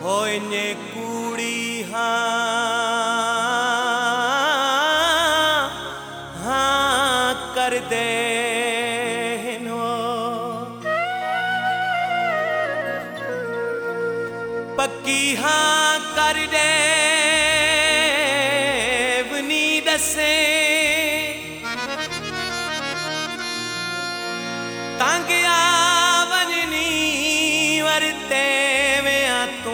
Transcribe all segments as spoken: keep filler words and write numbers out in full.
होइने कूड़ी हाँ हाँ कर दे नो पक्की हाँ कर दे वनी दसे तंग आवनी वरते में आ तू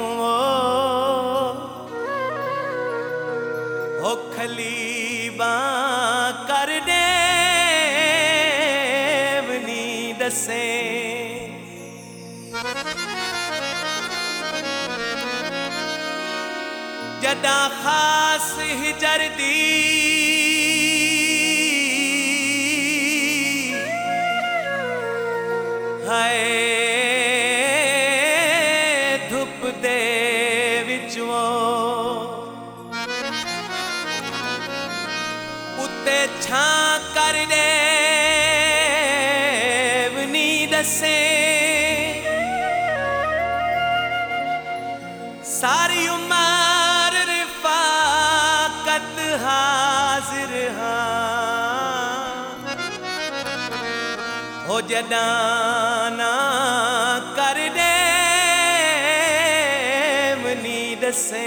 हो खलीबा कर दे वनी दसे जदा खास हिजर दी हाय धुप दे विचों उत्ते छां कर दे वनी दसे सारी उम्र रिफाकत हाजिर हाँ हो जदाना कर दे वनी दसे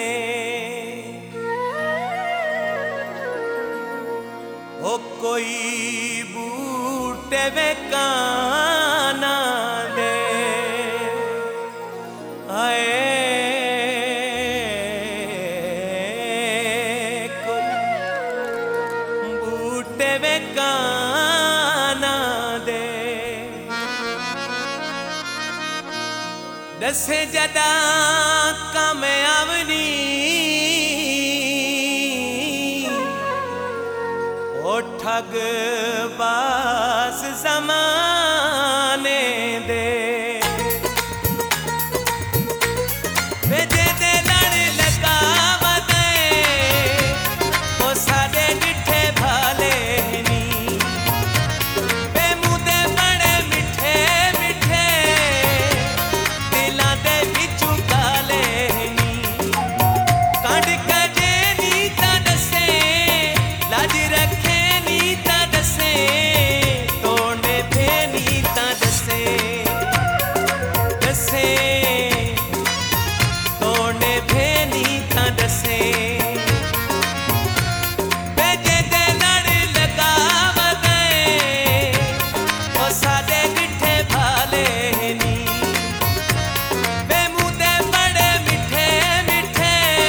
हो कोई बूटे वे काना दे आए कोई बूटे वे काना दे दसे जदा कामयाबनी ओ ठग बास ज़माने दे बेजे दे लड़ लगा वदे ओ सादे डिठे भाले नी बे मुदे बड़े मिठे मिठे दिलां दे विचों गाले नी कांड कजे नी ता दसे लाज रखे नी ता दसे तोड़ने फे नी ता दसे दसे तोड़ने फे नी ता दसे बेजे दे लड़ लगा वदे ओ सादे डिठे भाले नी बे मुदे बड़े मिठे मिठे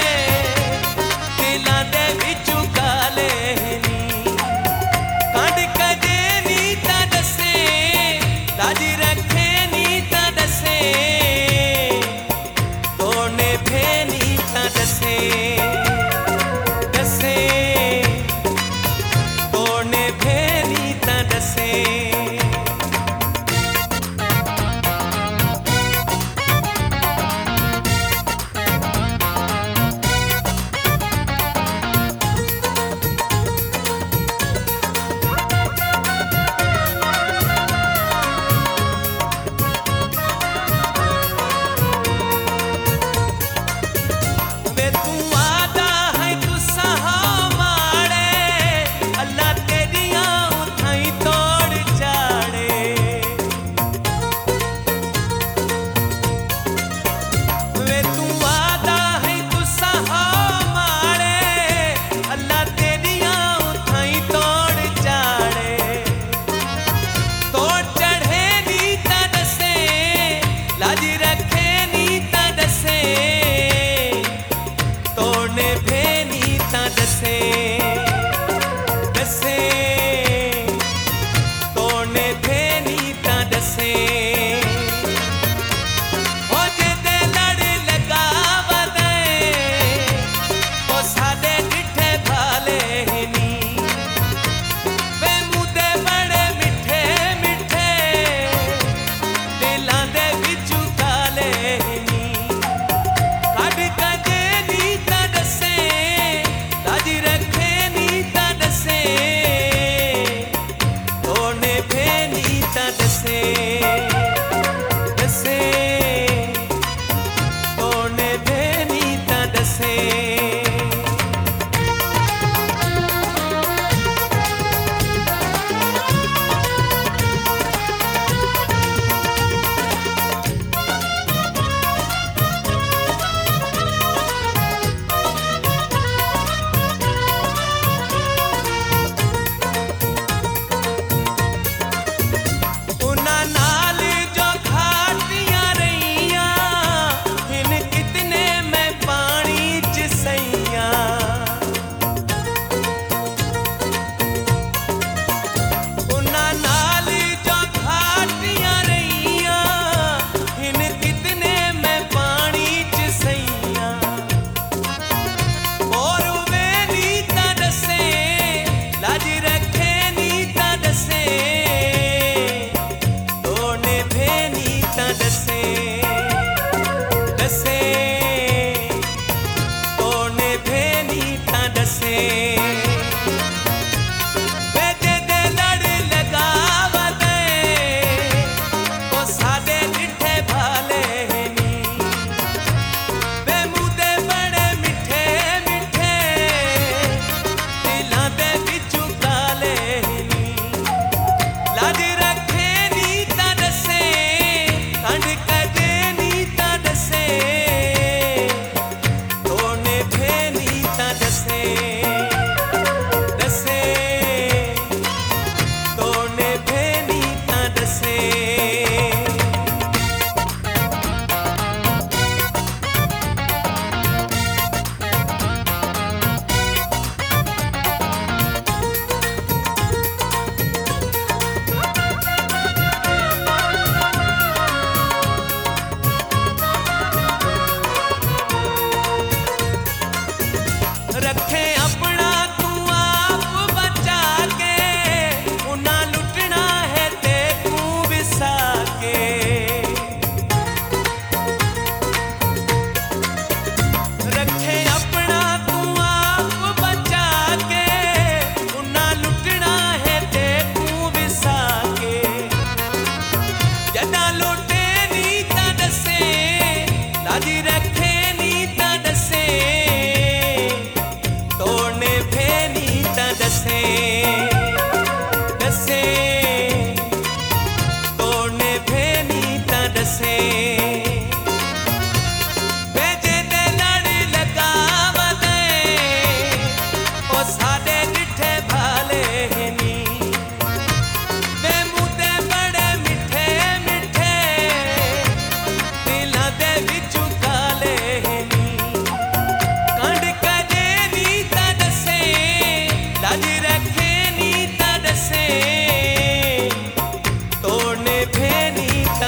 दिलां दे विचों गाले नी कांड कजे नी ता दसे लाज रखे नी ता दसे तोड़ने फे नी ता दसे दसे तोड़ने फे नी ता दसे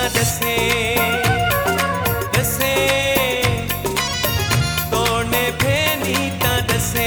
दसे दसे तोड़ने फेनी ता दसे